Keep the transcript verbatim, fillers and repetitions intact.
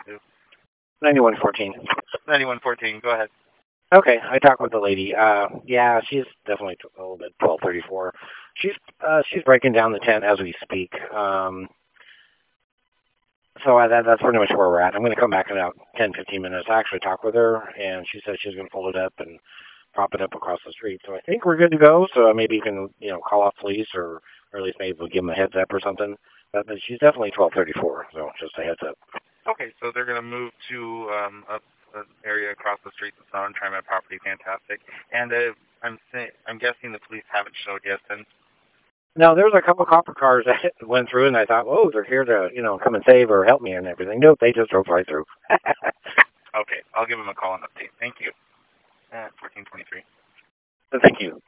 to? ninety-one fourteen. ninety-one fourteen, go ahead. Okay, I talked with the lady. Uh, yeah, she's definitely a little bit twelve thirty-four. She's uh, she's breaking down the tent as we speak. Um, so I, that, that's pretty much where we're at. I'm going to come back in about ten, fifteen minutes. I actually talked with her, and she said she's going to fold it up and prop it up across the street. So I think we're good to go. So maybe you can, you know, call off police or, or at least maybe we'll give them a heads up or something. But, but she's definitely twelve thirty-four, so just a heads up. Okay, so they're going to move to um, a, an area across the street that's not on TriMet property. Fantastic. And uh, I'm say, I'm guessing the police haven't showed yet since. Now, there was a couple copper cars that went through, and I thought, oh, they're here to, you know, come and save or help me and everything. Nope, they just drove right through. Okay, I'll give them a call and update. Thank you. Uh, fourteen twenty-three. Thank you.